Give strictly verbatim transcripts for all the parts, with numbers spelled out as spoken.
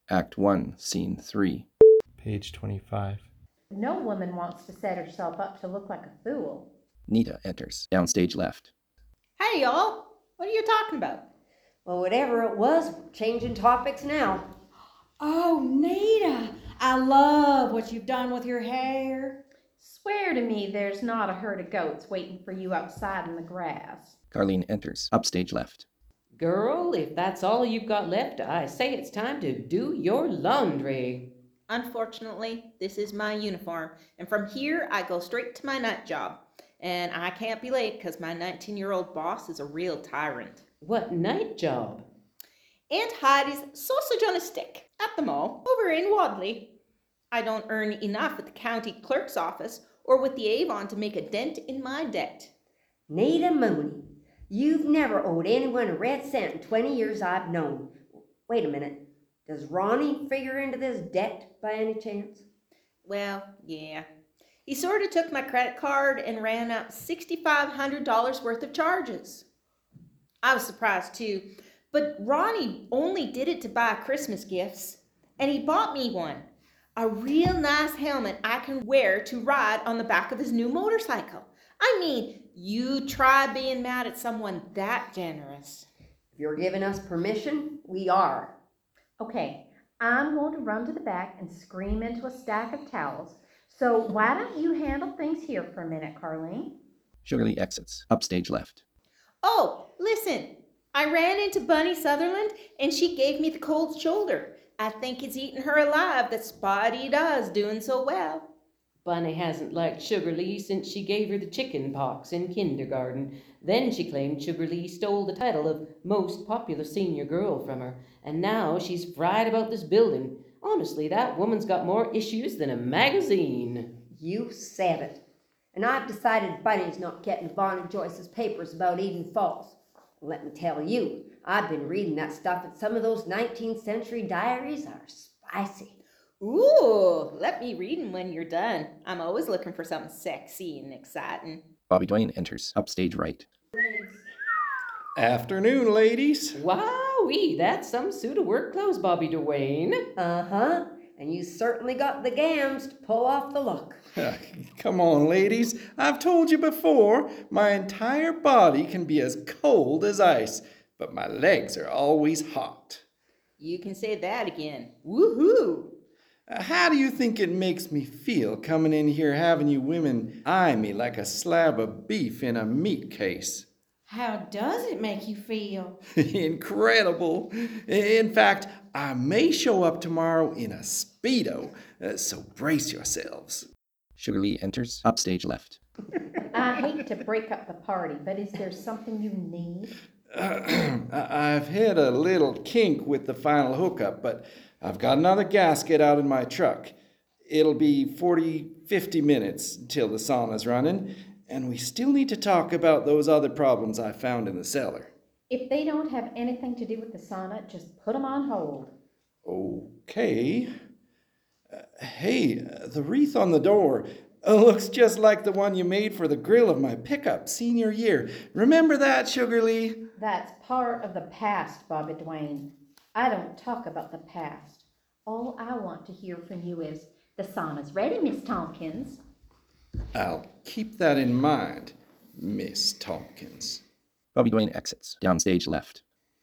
Act one, Scene three. Page twenty-five. No woman wants to set herself up to look like a fool. Nita enters. Downstage left. Hey, y'all. What are you talking about? Well, whatever it was, changing topics now. Oh, Nita, I love what you've done with your hair. Swear to me there's not a herd of goats waiting for you outside in the grass. Carlene enters. Upstage left. Girl, if that's all you've got left, I say it's time to do your laundry. Unfortunately, this is my uniform, and from here I go straight to my night job. And I can't be late because my nineteen-year-old boss is a real tyrant. What night job? Aunt Heidi's sausage on a stick at the mall over in Wadley. I don't earn enough at the county clerk's office or with the Avon to make a dent in my debt. Nita Mooney, you've never owed anyone a red cent in twenty years I've known. Wait a minute. Does Ronnie figure into this debt by any chance? Well, yeah. He sort of took my credit card and ran up six thousand five hundred dollars worth of charges. I was surprised too, but Ronnie only did it to buy Christmas gifts, and he bought me one. A real nice helmet I can wear to ride on the back of his new motorcycle. I mean, you try being mad at someone that generous. If you're giving us permission, we are. Okay, I'm going to run to the back and scream into a stack of towels. So why don't you handle things here for a minute, Carlene? Sugarly exits. Upstage left. Oh, listen, I ran into Bunny Sutherland and she gave me the cold shoulder. I think it's eaten her alive that Spotty does doing so well. Bunny hasn't liked Sugarlee since she gave her the chicken pox in kindergarten. Then she claimed Sugarlee stole the title of most popular senior girl from her, and now she's fried about this building. Honestly, that woman's got more issues than a magazine. You said it. And I've decided Bunny's not getting Bonnie Joyce's papers about Eden Falls. Let me tell you, I've been reading that stuff, and some of those nineteenth century diaries are spicy. Ooh, let me read 'em when you're done. I'm always looking for something sexy and exciting. Bobby Dwayne enters. Upstage right. Afternoon, ladies. Wowee, that's some suit of work clothes, Bobby Dwayne. Uh-huh. And you certainly got the gams to pull off the look. Come on, ladies. I've told you before, my entire body can be as cold as ice, but my legs are always hot. You can say that again. Woohoo! Uh, How do you think it makes me feel coming in here having you women eye me like a slab of beef in a meat case? How does it make you feel? Incredible. In fact, I may show up tomorrow in a Speedo, uh, so brace yourselves. Sugarly enters. Upstage left. I hate to break up the party, but is there something you need? I- I've had a little kink with the final hookup, but I've got another gasket out in my truck. It'll be forty, fifty minutes until the sauna's running, and we still need to talk about those other problems I found in the cellar. If they don't have anything to do with the sauna, just put them on hold. Okay. Uh, hey, uh, the wreath on the door uh, looks just like the one you made for the grill of my pickup senior year. Remember that, Sugarlee? That's part of the past, Bobby Dwayne. I don't talk about the past. All I want to hear from you is, the sauna's ready, Miss Tompkins. I'll keep that in mind, Miss Tompkins. Bobby Dwayne exits. Downstage left.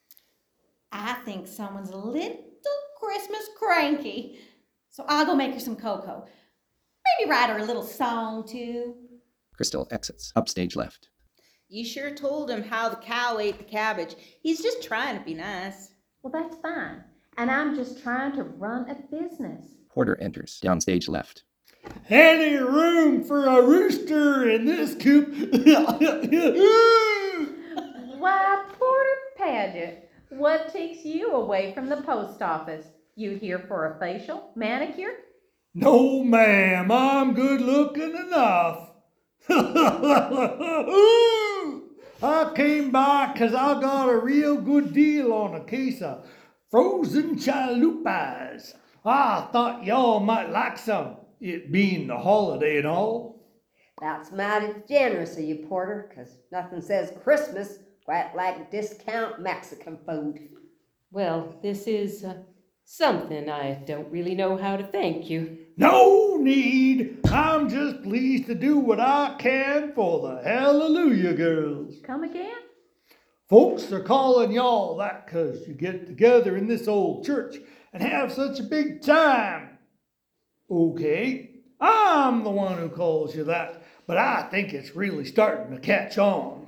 I think someone's a little Christmas cranky. So I'll go make her some cocoa. Maybe write her a little song, too. Crystal exits. Upstage left. You sure told him how the cow ate the cabbage. He's just trying to be nice. Well, that's fine. And I'm just trying to run a business. Porter enters. Downstage left. Any room for a rooster in this coop? Why, Porter Paget, what takes you away from the post office? You here for a facial, manicure? No, ma'am, I'm good looking enough. I came by 'cause I got a real good deal on a case of frozen chalupas. I thought y'all might like some, it being the holiday and all. That's mighty generous of you, Porter, 'cause nothing says Christmas quite like discount Mexican food. Well, this is uh, Something I don't really know how to thank you. No need. I'm just pleased to do what I can for the Hallelujah Girls. Come again? Folks are calling y'all that 'cause you get together in this old church and have such a big time. Okay, I'm the one who calls you that, but I think it's really starting to catch on.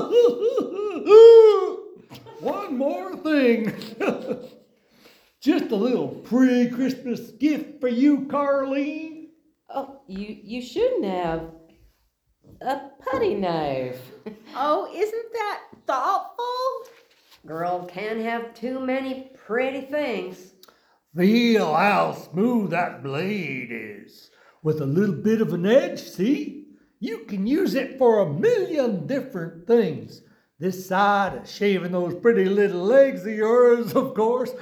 One more thing. Just a little pre-Christmas gift for you, Carleen. Oh, you, you shouldn't have. A putty knife. Oh, isn't that thoughtful? Girl can't have too many pretty things. Feel how smooth that blade is. With a little bit of an edge, see? You can use it for a million different things. This side of shaving those pretty little legs of yours, of course.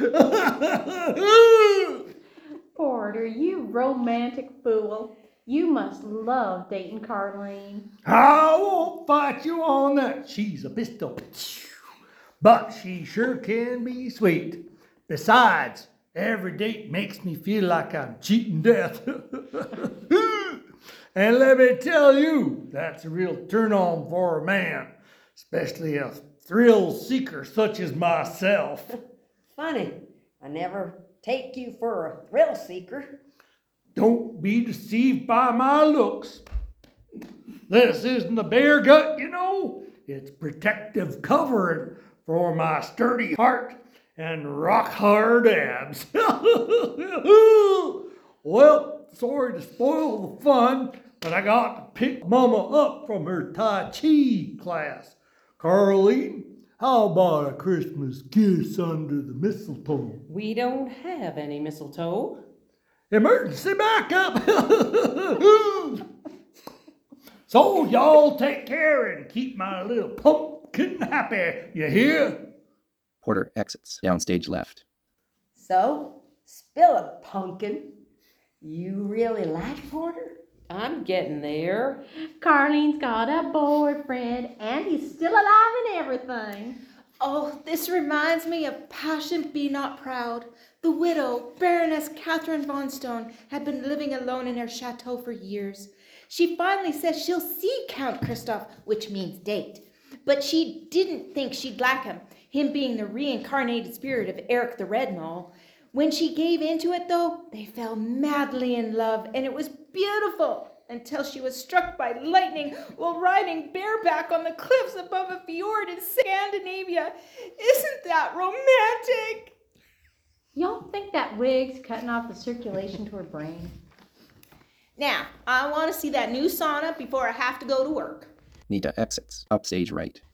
Porter, you romantic fool. You must love dating Carleen. I won't fight you on that. She's a pistol. But she sure can be sweet. Besides, every date makes me feel like I'm cheating death. And let me tell you, that's a real turn on for a man, especially a thrill seeker such as myself. Funny, I never take you for a thrill seeker. Don't be deceived by my looks. This isn't a bare gut, you know. It's protective covering for my sturdy heart and rock hard abs. Well, sorry to spoil the fun, but I got to pick Mama up from her Tai Chi class. Carleen, how about a Christmas kiss under the mistletoe? We don't have any mistletoe. Emergency backup! So y'all take care and keep my little pumpkin happy, you hear? Porter exits. Downstage left. So, spill a pumpkin. You really like Porter? I'm getting there. Carleen's got a boyfriend, and he's still alive and everything. Oh, this reminds me of Passion Be Not Proud. The widow, Baroness Catherine von Stone, had been living alone in her chateau for years. She finally says she'll see Count Christoph, which means date. But she didn't think she'd like him, him being the reincarnated spirit of Eric the Red and all. When she gave into it, though, they fell madly in love, and it was beautiful until she was struck by lightning while riding bareback on the cliffs above a fjord in Scandinavia. Isn't that romantic? Y'all think that wig's cutting off the circulation to her brain? Now, I want to see that new sauna before I have to go to work. Nita exits. Upstage right.